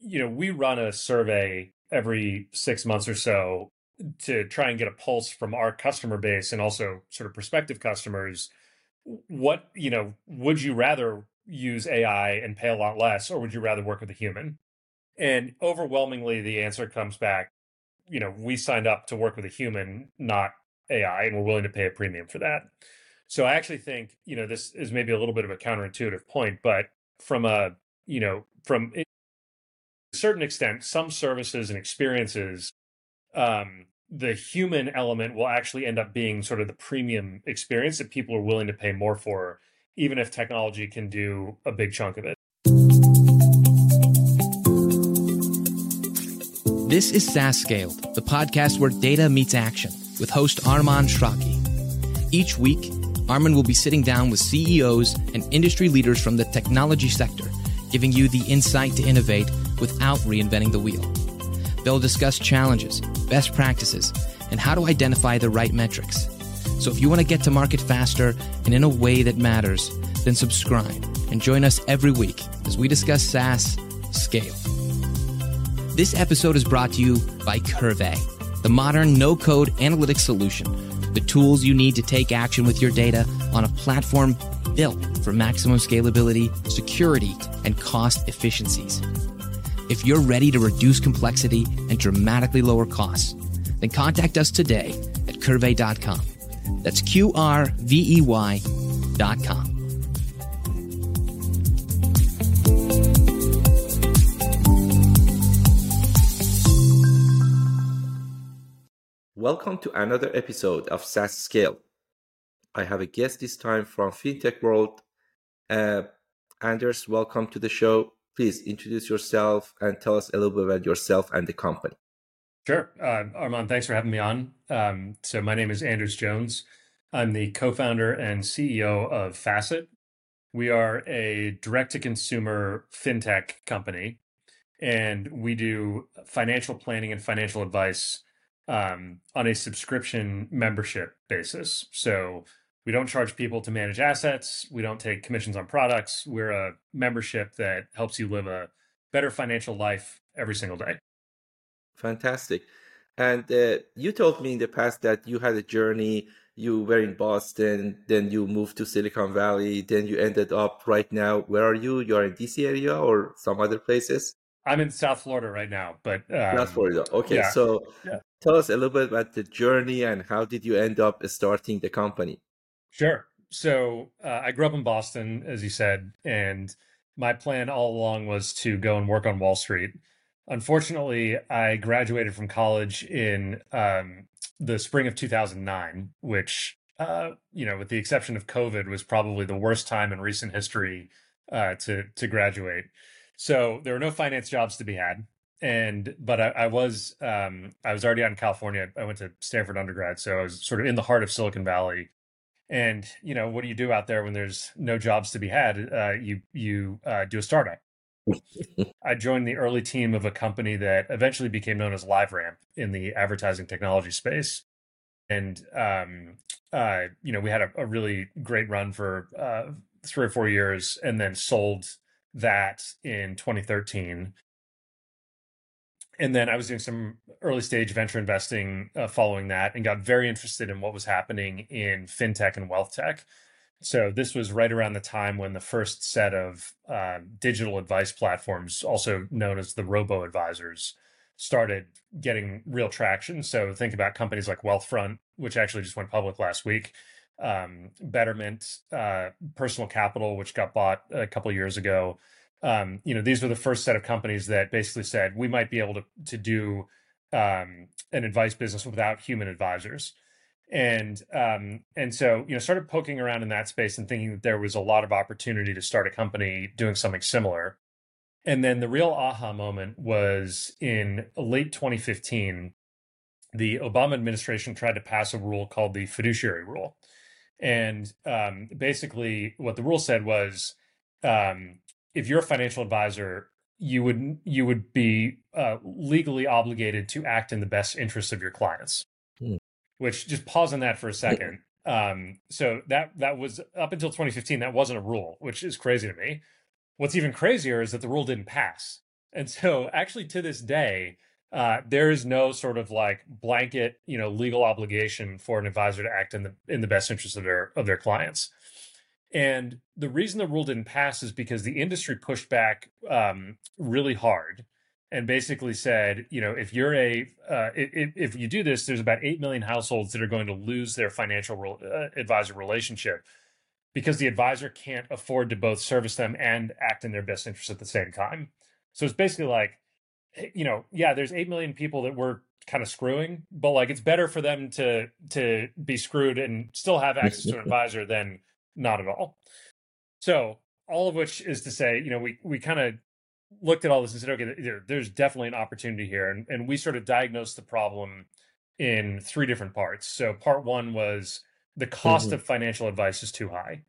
we run a survey every 6 months or so to try and get a pulse from our customer base and also sort of prospective customers. What, would you rather use AI and pay a lot less, or would you rather work with a human? And overwhelmingly, the answer comes back, we signed up to work with a human, not AI, and we're willing to pay a premium for that. So I actually think, this is maybe a little bit of a counterintuitive point, but from from a certain extent, some services and experiences, the human element will actually end up being sort of the premium experience that people are willing to pay more for, even if technology can do a big chunk of it. This is SaaS Scaled, the podcast where data meets action, with host Arman Shraki. Each week, Arman will be sitting down with CEOs and industry leaders from the technology sector, giving you the insight to innovate without reinventing the wheel. They'll discuss challenges, best practices, and how to identify the right metrics. So if you want to get to market faster and in a way that matters, then subscribe and join us every week as we discuss SaaS Scale. This episode is brought to you by Curvey, the modern no-code analytics solution, the tools you need to take action with your data on a platform built for maximum scalability, security, and cost efficiencies. If you're ready to reduce complexity and dramatically lower costs, then contact us today at Curvey.com. That's QRVEY.com. Welcome to another episode of SaaS Scale. I have a guest this time from FinTech World. Anders, welcome to the show. Please introduce yourself and tell us a little bit about yourself and the company. Sure. Arman, thanks for having me on. So my name is Anders Jones. I'm the co-founder and CEO of Facet. We are a direct-to-consumer fintech company, and we do financial planning and financial advice on a subscription membership basis. So we don't charge people to manage assets. We don't take commissions on products. We're a membership that helps you live a better financial life every single day. Fantastic. And you told me in the past that you had a journey. You were in Boston, then you moved to Silicon Valley, then you ended up right now. Where are you? You're in DC area or some other places? I'm in South Florida right now, but South Florida. Okay, yeah. so Yeah. tell us a little bit about the journey and how did you end up starting the company? Sure. So I grew up in Boston, as you said, and my plan all along was to go and work on Wall Street. Unfortunately, I graduated from college in the spring of 2009, which, with the exception of COVID, was probably the worst time in recent history to graduate. So there were no finance jobs to be had. But I was already out in California. I went to Stanford undergrad, so I was sort of in the heart of Silicon Valley. And what do you do out there when there's no jobs to be had? You do a startup. I joined the early team of a company that eventually became known as LiveRamp in the advertising technology space. And we had a really great run for 3 or 4 years, and then sold that in 2013. And then I was doing some early stage venture investing following that, and got very interested in what was happening in fintech and wealth tech. So this was right around the time when the first set of digital advice platforms, also known as the robo-advisors, started getting real traction. So think about companies like Wealthfront, which actually just went public last week, Betterment, Personal Capital, which got bought a couple of years ago. These were the first set of companies that basically said we might be able to do an advice business without human advisors. And so started poking around in that space and thinking that there was a lot of opportunity to start a company doing something similar. And then the real aha moment was in late 2015. The Obama administration tried to pass a rule called the fiduciary rule. And basically what the rule said was, if you're a financial advisor, you would be legally obligated to act in the best interests of your clients. Which, just pause on that for a second. So that was up until 2015. That wasn't a rule, which is crazy to me. What's even crazier is that the rule didn't pass. And so actually to this day, there is no sort of like blanket, legal obligation for an advisor to act in the best interest of their clients. And the reason the rule didn't pass is because the industry pushed back really hard and basically said, if you're if you do this, there's about 8 million households that are going to lose their financial advisor relationship because the advisor can't afford to both service them and act in their best interest at the same time. So it's basically like, yeah, there's 8 million people that we're kind of screwing, but like it's better for them to be screwed and still have access to an advisor than not at all. So all of which is to say, we kind of looked at all this and said, okay, there's definitely an opportunity here. And we sort of diagnosed the problem in three different parts. So part one was the cost of financial advice is too high.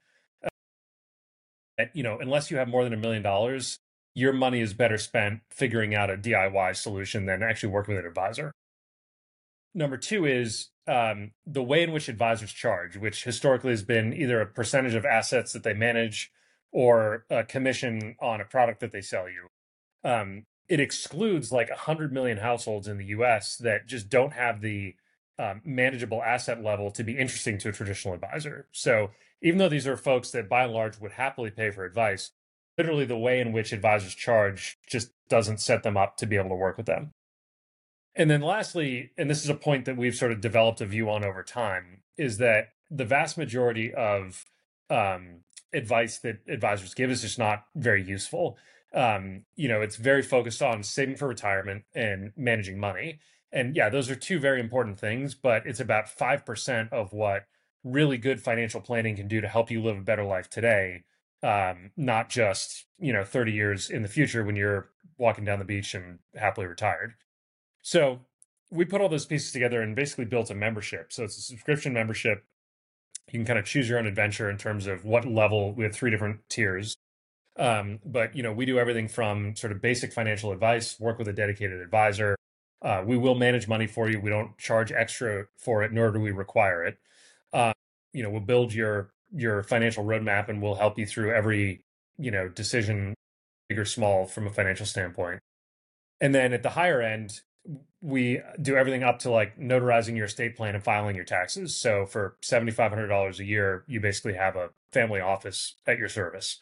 Unless you have more than $1 million, your money is better spent figuring out a DIY solution than actually working with an advisor. Number two is the way in which advisors charge, which historically has been either a percentage of assets that they manage or a commission on a product that they sell you. It excludes like 100 million households in the US that just don't have the manageable asset level to be interesting to a traditional advisor. So even though these are folks that by and large would happily pay for advice, literally the way in which advisors charge just doesn't set them up to be able to work with them. And then lastly, and this is a point that we've sort of developed a view on over time, is that the vast majority of advice that advisors give is just not very useful. It's very focused on saving for retirement and managing money. And yeah, those are two very important things, but it's about 5% of what really good financial planning can do to help you live a better life today, not just, 30 years in the future when you're walking down the beach and happily retired. So we put all those pieces together and basically built a membership. So it's a subscription membership. You can kind of choose your own adventure in terms of what level. We have 3 different tiers. But we do everything from sort of basic financial advice, work with a dedicated advisor. We will manage money for you. We don't charge extra for it, nor do we require it. We'll build your financial roadmap and we'll help you through every, decision, big or small, from a financial standpoint. And then at the higher end, we do everything up to like notarizing your estate plan and filing your taxes. So for $7,500 a year, you basically have a family office at your service.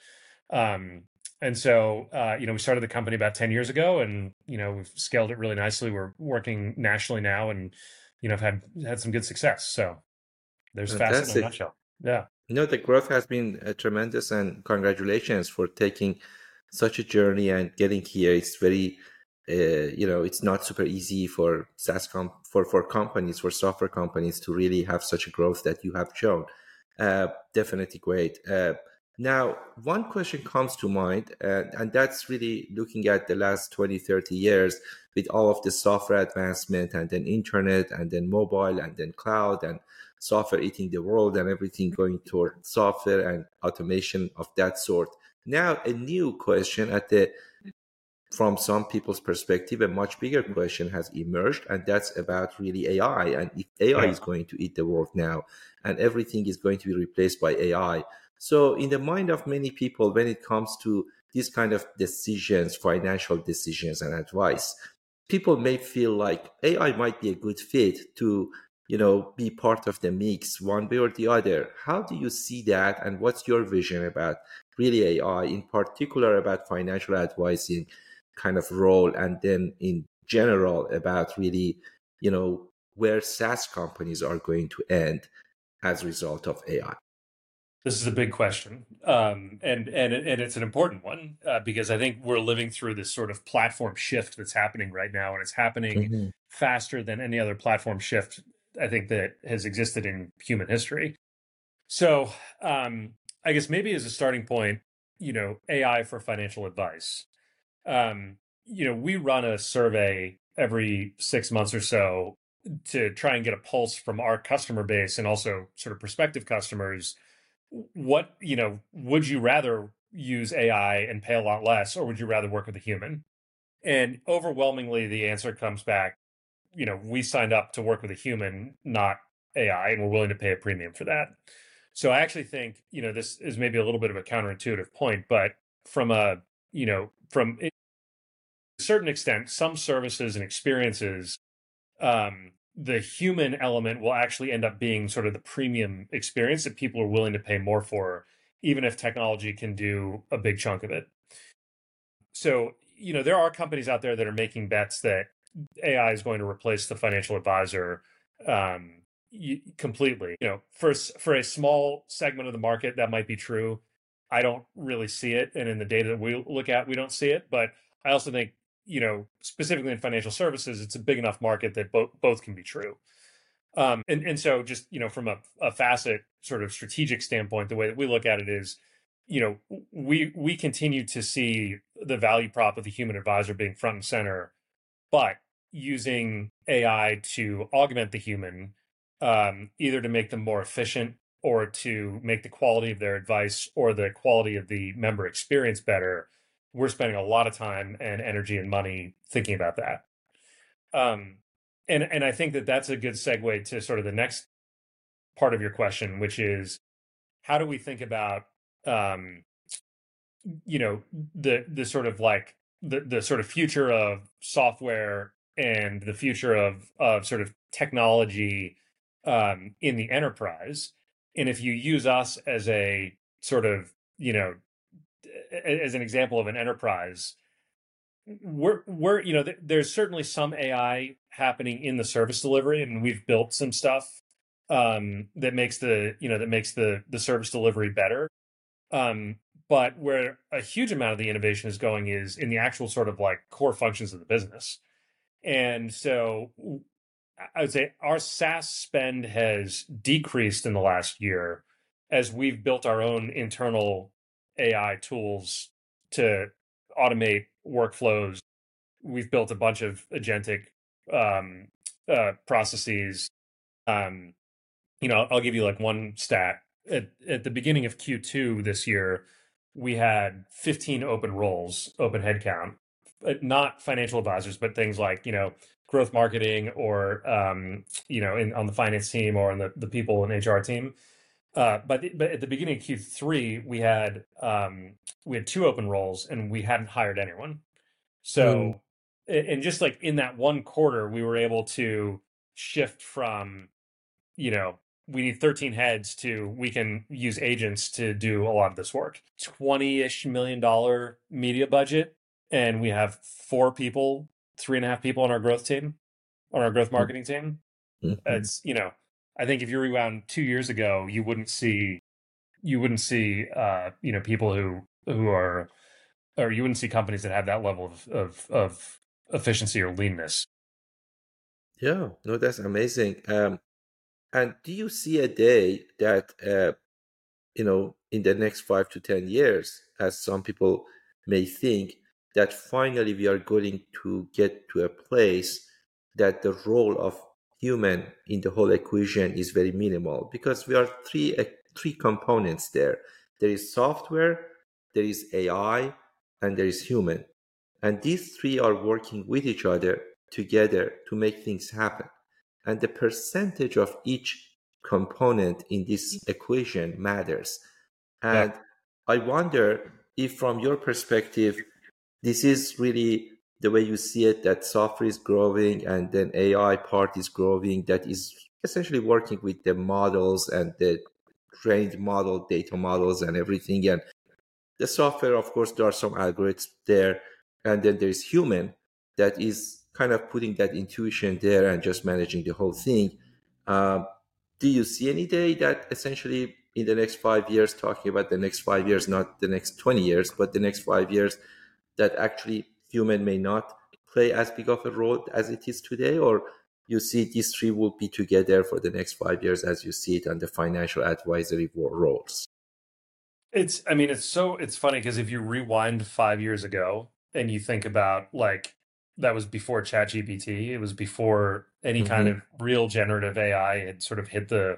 And so, we started the company about 10 years ago and, we've scaled it really nicely. We're working nationally now and, have had some good success. So there's Facet in a nutshell. Yeah. The growth has been tremendous, and congratulations for taking such a journey and getting here. It's very, it's not super easy for for companies, for software companies to really have such a growth that you have shown. Definitely great. Now, one question comes to mind, and that's really looking at the last 20, 30 years with all of the software advancement and then internet and then mobile and then cloud and software eating the world and everything going toward software and automation of that sort. Now, a new question from some people's perspective, a much bigger question has emerged, and that's about really AI. And if AI is going to eat the world now and everything is going to be replaced by AI. So in the mind of many people, when it comes to these kind of decisions, financial decisions and advice, people may feel like AI might be a good fit to, be part of the mix one way or the other. How do you see that? And what's your vision about really AI, in particular about financial advising kind of role, and then in general about really, where SaaS companies are going to end as a result of AI? This is a big question, and it's an important one because I think we're living through this sort of platform shift that's happening right now, and it's happening faster than any other platform shift I think that has existed in human history. So I guess maybe as a starting point, AI for financial advice. We run a survey every 6 months or so to try and get a pulse from our customer base and also sort of prospective customers. What, would you rather use AI and pay a lot less, or would you rather work with a human? And overwhelmingly, the answer comes back, we signed up to work with a human, not AI, and we're willing to pay a premium for that. So I actually think, this is maybe a little bit of a counterintuitive point, but from a, from certain extent, some services and experiences, the human element will actually end up being sort of the premium experience that people are willing to pay more for, even if technology can do a big chunk of it. So, there are companies out there that are making bets that AI is going to replace the financial advisor completely. For a small segment of the market, that might be true. I don't really see it, and in the data that we look at, we don't see it. But I also think, specifically in financial services, it's a big enough market that both can be true. And so just, from a facet sort of strategic standpoint, the way that we look at it is, we continue to see the value prop of the human advisor being front and center, but using AI to augment the human, either to make them more efficient or to make the quality of their advice or the quality of the member experience better. We're spending a lot of time and energy and money thinking about that. And I think that that's a good segue to sort of the next part of your question, which is, how do we think about, the sort of like the sort of future of software and the future of sort of technology in the enterprise. And if you use us as a sort of, as an example of an enterprise, there's certainly some AI happening in the service delivery, and we've built some stuff that makes the service delivery better. But where a huge amount of the innovation is going is in the actual sort of like core functions of the business. And so I would say our SaaS spend has decreased in the last year as we've built our own internal AI tools to automate workflows. We've built a bunch of agentic processes. I'll give you like one stat. At the beginning of Q2 this year, we had 15 open roles, open headcount, not financial advisors, but things like, growth marketing or, on the finance team or on the people and HR team. But at the beginning of Q3, we had 2 open roles and we hadn't hired anyone. So, and just like in that one quarter, we were able to shift from, we need 13 heads to we can use agents to do a lot of this work. $20-ish million media budget, and we have 4 people, 3.5 people on our growth team, on our growth marketing team. Mm-hmm. It's, I think if you rewound 2 years ago, you wouldn't see people who are, or you wouldn't see companies that have that level of efficiency or leanness. Yeah, no, that's amazing. And do you see a day that, in the next 5 to 10 years, as some people may think, that finally we are going to get to a place that the role of human in the whole equation is very minimal? Because we are three components there. There is software, there is AI, and there is human. And these 3 are working with each other together to make things happen. And the percentage of each component in this equation matters. And I wonder if from your perspective, this is really the way you see it, that software is growing and then AI part is growing, that is essentially working with the models and the trained model, data models and everything. And the software, of course, there are some algorithms there. And then there's human that is kind of putting that intuition there and just managing the whole thing. Do you see any day that essentially in the next 5 years, talking about the next 5 years, not the next 20 years, but the next 5 years, that actually human may not play as big of a role as it is today? Or you see these 3 will be together for the next 5 years as you see it on the financial advisory roles? It's funny because if you rewind 5 years ago and you think about like, that was before ChatGPT. It was before any kind of real generative AI had sort of hit the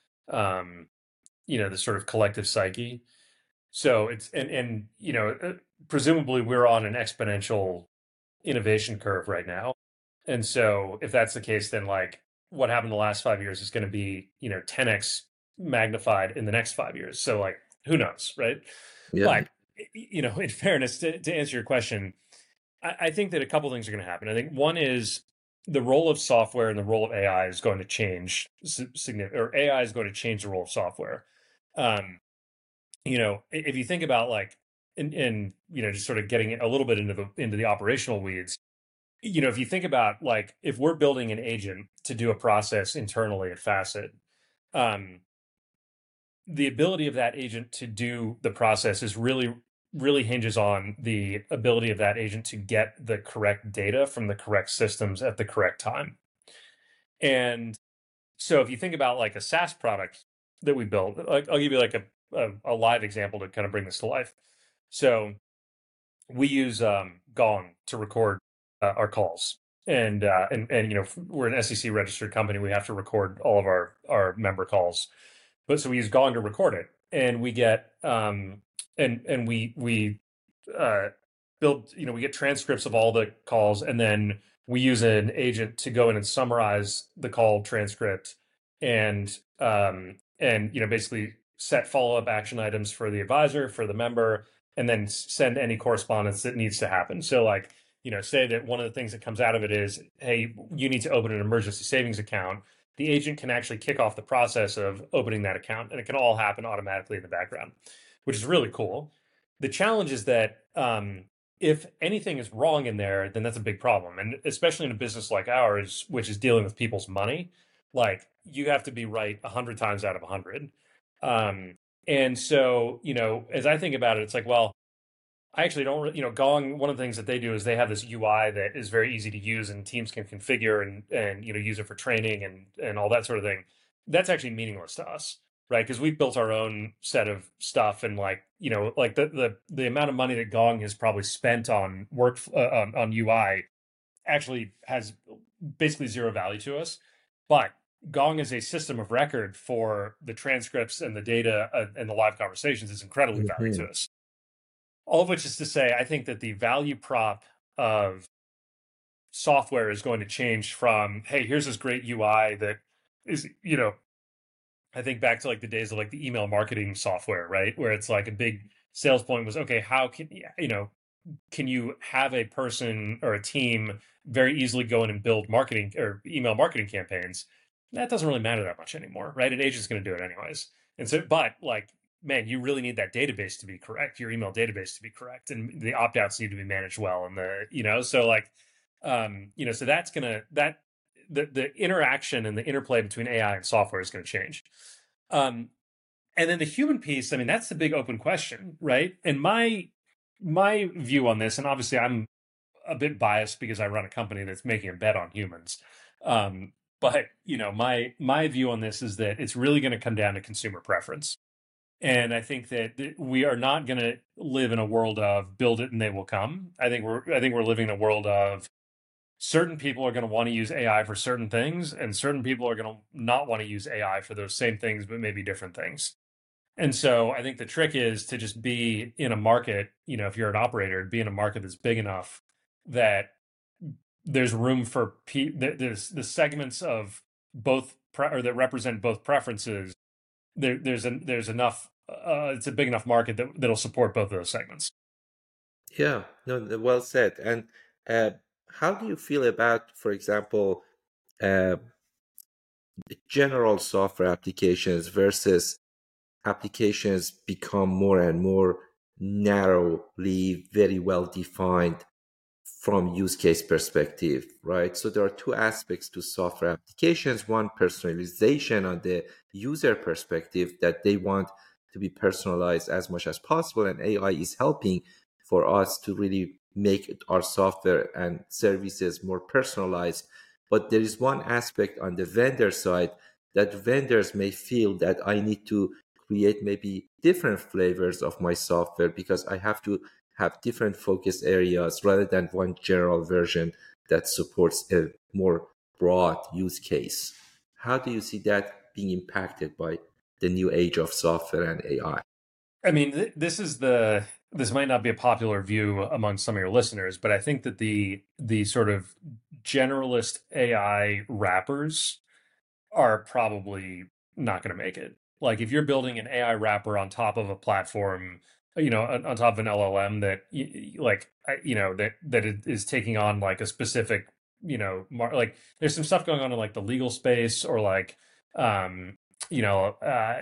sort of collective psyche. So it's, presumably we're on an exponential innovation curve right now. And so if that's the case, then like what happened the last 5 years is going to be, 10x magnified in the next 5 years. So like, who knows, right? Yeah. Like, in fairness, to answer your question, I think that a couple things are going to happen. I think one is the role of software and the role of AI is going to change significantly, or AI is going to change the role of software. Um, if you think about like, in just sort of getting a little bit into the operational weeds, if you think about like if we're building an agent to do a process internally at Facet, um, the ability of that agent to do the process is really hinges on the ability of that agent to get the correct data from the correct systems at the correct time. And so if you think about like a SaaS product that we built, like I'll give you like a live example to kind of bring this to life. So we use Gong to record our calls. And we're an SEC registered company. We have to record all of our member calls, but so we use Gong to record it, and we get and we uh, build we get transcripts of all the calls, and then we use an agent to go in and summarize the call transcript and basically set follow up action items for the advisor, for the member, and then send any correspondence that needs to happen. So like say that one of the things that comes out of it is, hey, you need to open an emergency savings account. The agent can actually kick off the process of opening that account, and it can all happen automatically in the background, which is really cool. The challenge is that if anything is wrong in there, then that's a big problem. And especially in a business like ours, which is dealing with people's money, like you have to be right 100 times out of 100. And so, as I think about it, it's like, well, I actually don't, Gong, one of the things that they do is they have this UI that is very easy to use and teams can configure and use it for training and all that sort of thing. That's actually meaningless to us, right? Because we've built our own set of stuff and like, like the amount of money that Gong has probably spent on work on UI actually has basically zero value to us. But Gong is a system of record for the transcripts and the data and the live conversations is incredibly valuable to us. All of which is to say, I think that the value prop of software is going to change from, hey, here's this great UI that is, I think back to like the days of like the email marketing software, right? Where it's like a big sales point was, okay, how can you have a person or a team very easily go in and build marketing or email marketing campaigns? That doesn't really matter that much anymore, right? An agent's going to do it anyways. And so, but like, man, you really need that database to be correct, your email database to be correct, and the opt outs need to be managed well. And so like, so that's the interaction and the interplay between AI and software is going to change. And then the human piece, I mean, that's the big open question, right? And my view on this, and obviously I'm a bit biased because I run a company that's making a bet on humans. But my view on this is that it's really going to come down to consumer preference. And I think that we are not going to live in a world of build it and they will come. I think we're living in a world of certain people are going to want to use AI for certain things, and certain people are going to not want to use AI for those same things, but maybe different things. And so I think the trick is to just be in a market, if you're an operator, be in a market that's big enough that there's room for there's the segments of both or that represent both preferences. There's enough. It's a big enough market that'll support both of those segments. Yeah, no, well said. And how do you feel about, for example, general software applications versus applications become more and more narrowly, very well defined from use case perspective, right? So there are two aspects to software applications. One, personalization on the user perspective, that they want to be personalized as much as possible. And AI is helping for us to really make our software and services more personalized. But there is one aspect on the vendor side that vendors may feel that I need to create maybe different flavors of my software because I have to have different focus areas rather than one general version that supports a more broad use case. How do you see that being impacted by the new age of software and AI? I mean, this might not be a popular view among some of your listeners, but I think that the sort of generalist AI wrappers are probably not going to make it. Like if you're building an AI wrapper on top of a platform on top of an LLM that that it is taking on like a specific, like there's some stuff going on in like the legal space or like, um, you know,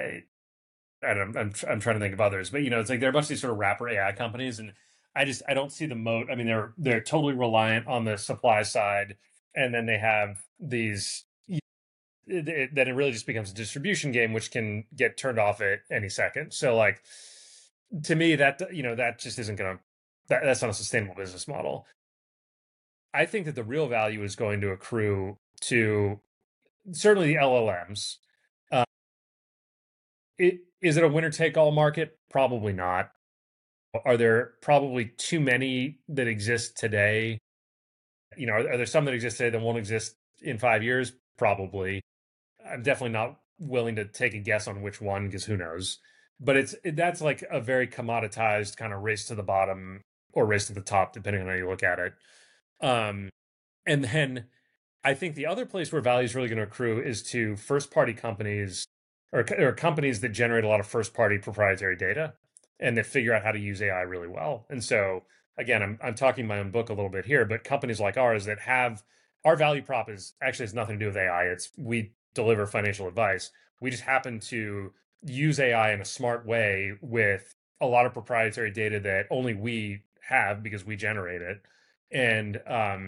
I'm trying to think of others, but it's like there are a bunch of these sort of wrapper AI companies, and I don't see the moat. I mean, they're totally reliant on the supply side, and then they have these. Then it really just becomes a distribution game, which can get turned off at any second. So, like, to me, that just isn't gonna. That's not a sustainable business model. I think that the real value is going to accrue to certainly the LLMs. Uh, is it a winner take all market? Probably not. Are there probably too many that exist today? Are there some that exist today that won't exist in 5 years? Probably. I'm definitely not willing to take a guess on which one because who knows. But that's like a very commoditized kind of race to the bottom or race to the top, depending on how you look at it. Um, and then I think the other place where value is really going to accrue is to first party companies or companies that generate a lot of first party proprietary data and that figure out how to use AI really well. And so again, I'm talking my own book a little bit here, but companies like ours that have our value prop is actually has nothing to do with AI. It's we deliver financial advice. We just happen to use AI in a smart way with a lot of proprietary data that only we have because we generate it. And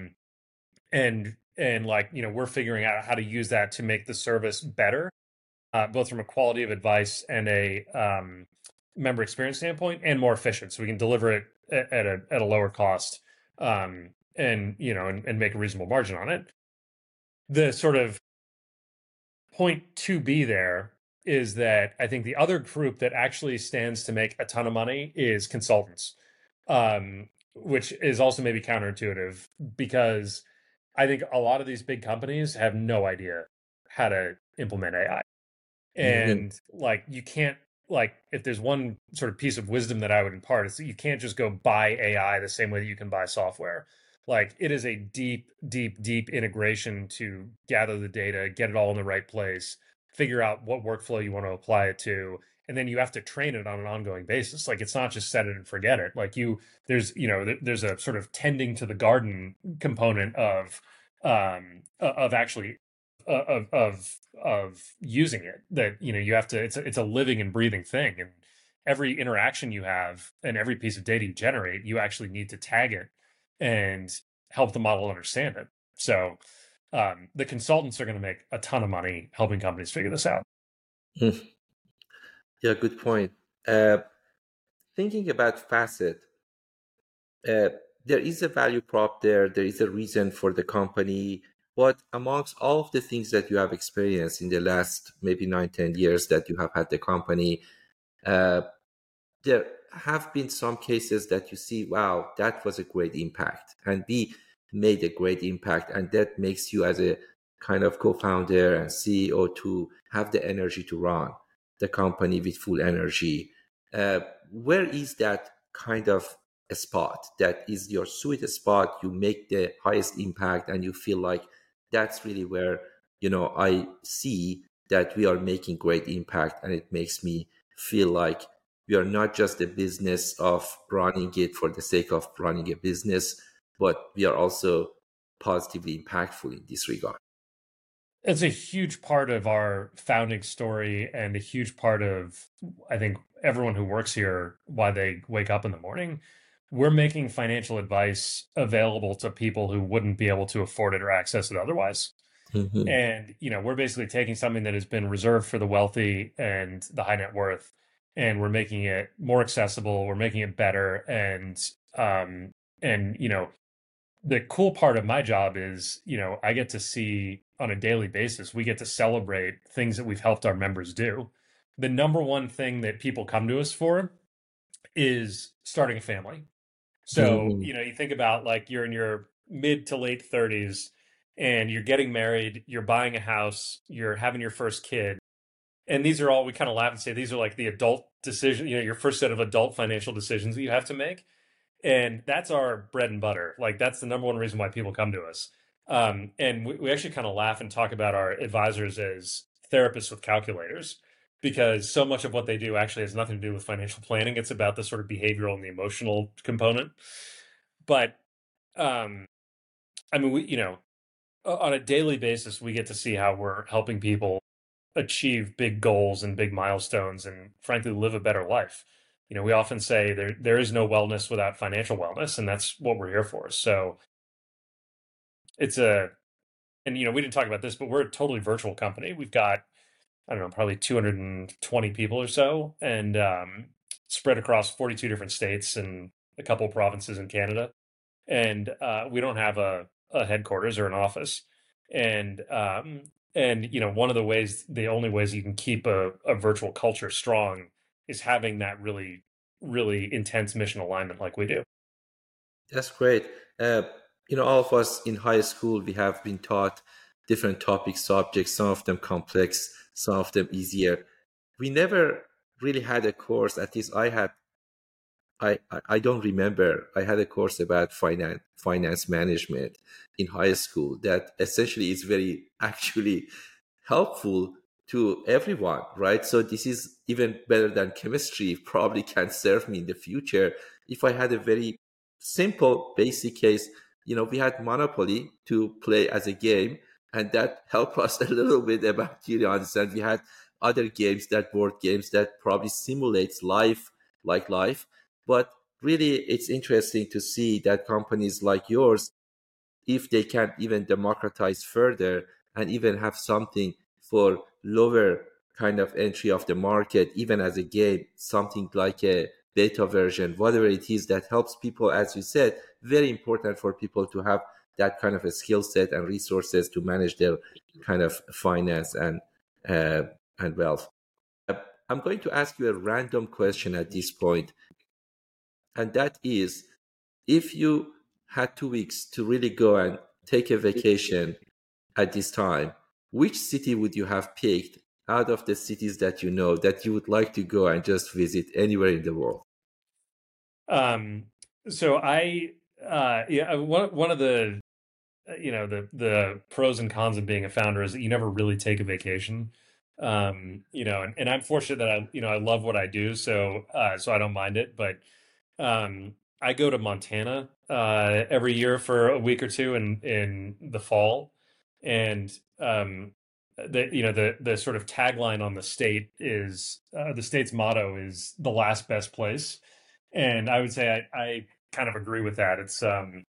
like, we're figuring out how to use that to make the service better, both from a quality of advice and a member experience standpoint, and more efficient, so we can deliver it at a lower cost, and make a reasonable margin on it. The sort of point to be there is that I think the other group that actually stands to make a ton of money is consultants, which is also maybe counterintuitive because I think a lot of these big companies have no idea how to implement AI. And like, you can't, like, if there's one sort of piece of wisdom that I would impart, it's that you can't just go buy AI the same way that you can buy software. Like, it is a deep, deep, deep integration to gather the data, get it all in the right place, figure out what workflow you want to apply it to, and then you have to train it on an ongoing basis. Like, it's not just set it and forget it. Like, there's a sort of tending to the garden component of actually of using it, that you have to, it's a living and breathing thing, and every interaction you have and every piece of data you generate, you actually need to tag it and help the model understand it. So the consultants are going to make a ton of money helping companies figure this out. Yeah, good point. Thinking about Facet, there is a value prop there. There is a reason for the company. But amongst all of the things that you have experienced in the last maybe 9-10 years that you have had the company, there have been some cases that you see, wow, that was a great impact, and we made a great impact, and that makes you as a kind of co-founder and CEO to have the energy to run the company with full energy. Where is that kind of a spot that is your sweet spot? You make the highest impact and you feel like that's really where, I see that we are making great impact, and it makes me feel like we are not just a business of running it for the sake of running a business, but we are also positively impactful in this regard. It's a huge part of our founding story and a huge part of, I think, everyone who works here, why they wake up in the morning. We're making financial advice available to people who wouldn't be able to afford it or access it otherwise. Mm-hmm. And, we're basically taking something that has been reserved for the wealthy and the high net worth, and we're making it more accessible. We're making it better. And the cool part of my job is, I get to see on a daily basis, we get to celebrate things that we've helped our members do. The number one thing that people come to us for is starting a family. So, you think about, like, you're in your mid to late 30s and you're getting married, you're buying a house, you're having your first kid. And these are all, we kind of laugh and say, these are like the adult decision, your first set of adult financial decisions that you have to make. And that's our bread and butter. Like, that's the number one reason why people come to us. And we actually kind of laugh and talk about our advisors as therapists with calculators. because so much of what they do actually has nothing to do with financial planning. It's about the sort of behavioral and the emotional component. But I mean, on a daily basis, we get to see how we're helping people achieve big goals and big milestones and frankly live a better life. We often say there is no wellness without financial wellness, and that's what we're here for. So and we didn't talk about this, but we're a totally virtual company. We've got, I don't know, probably 220 people or so, and spread across 42 different states and a couple of provinces in Canada. And we don't have a headquarters or an office. And one of the only ways you can keep a virtual culture strong is having that really, really intense mission alignment like we do. That's great. All of us in high school, we have been taught different topics, subjects, some of them complex, some of them easier. We never really had a course, at least I don't remember. I had a course about finance management in high school that essentially is very actually helpful to everyone, right? So this is even better than chemistry, probably can serve me in the future. If I had a very simple basic case, we had Monopoly to play as a game, and that helped us a little bit about, understand. We had other games, board games that probably simulates life, like life. But really, it's interesting to see that companies like yours, if they can even democratize further and even have something for lower kind of entry of the market, even as a game, something like a beta version, whatever it is that helps people, as you said, very important for people to have that kind of a skill set and resources to manage their kind of finance and wealth. I'm going to ask you a random question at this point. And that is, if you had 2 weeks to really go and take a vacation at this time, which city would you have picked out of the cities that you know that you would like to go and just visit anywhere in the world? So one of the, the pros and cons of being a founder is that you never really take a vacation. And I'm fortunate that I love what I do. So I don't mind it, but I go to Montana every year for a week or two in the fall, and the sort of tagline on the state is the state's motto is the last best place, and I would say I kind of agree with that. It's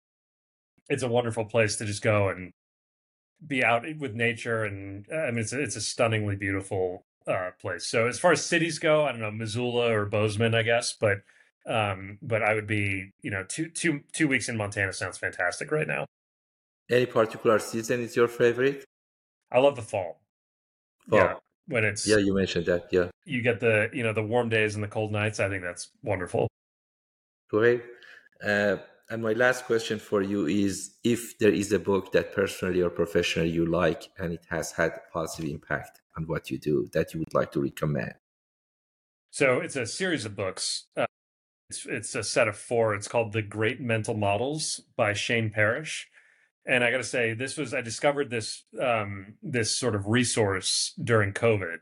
a wonderful place to just go and be out with nature, and I mean it's a stunningly beautiful place. So as far as cities go, I don't know, Missoula or Bozeman, I guess, but I would be, 2 weeks in Montana sounds fantastic right now. Any particular season is your favorite? I love the fall. Yeah, when it's you mentioned that. Yeah, you get the the warm days and the cold nights. I think that's wonderful. Great. And my last question for you is, if there is a book that personally or professionally you like and it has had a positive impact on what you do that you would like to recommend. So it's a series of books. It's a set of 4. It's called The Great Mental Models by Shane Parrish. And I got to say, I discovered this sort of resource during COVID.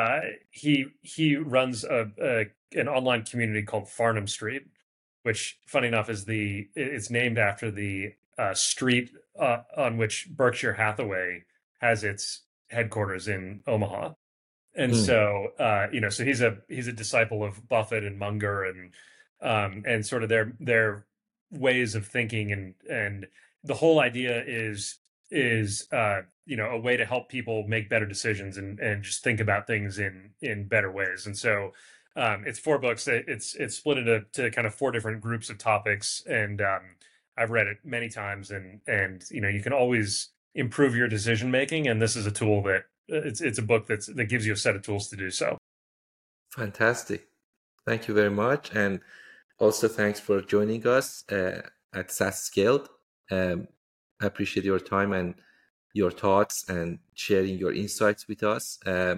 He runs an online community called Farnham Street, which, funny enough, it's named after the street on which Berkshire Hathaway has its headquarters in Omaha. And so he's a disciple of Buffett and Munger and sort of their ways of thinking, and the whole idea is a way to help people make better decisions and just think about things in better ways. And so it's 4 books. It's split into kind of 4 different groups of topics, and I've read it many times, and you can always improve your decision making, and this is a tool that it's a book that gives you a set of tools to do so. Fantastic. Thank you very much. And also thanks for joining us at SaaS Scaled. I appreciate your time and your thoughts and sharing your insights with us.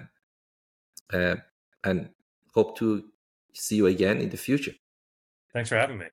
And hope to see you again in the future. Thanks for having me.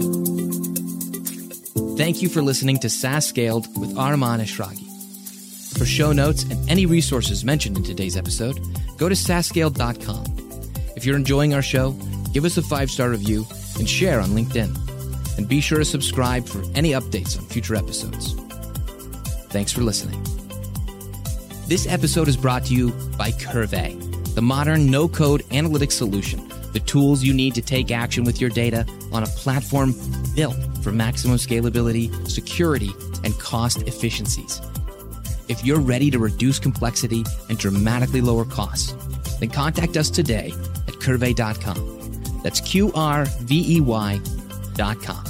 Thank you for listening to SaaS Scaled with Arman Eshraghi. For show notes and any resources mentioned in today's episode, go to SaaScaled.com. If you're enjoying our show, give us a 5-star review and share on LinkedIn. And be sure to subscribe for any updates on future episodes. Thanks for listening. This episode is brought to you by Curve, the modern no-code analytics solution, the tools you need to take action with your data on a platform built for maximum scalability, security, and cost efficiencies. If you're ready to reduce complexity and dramatically lower costs, then contact us today at Curve.com. That's QRVEY.com.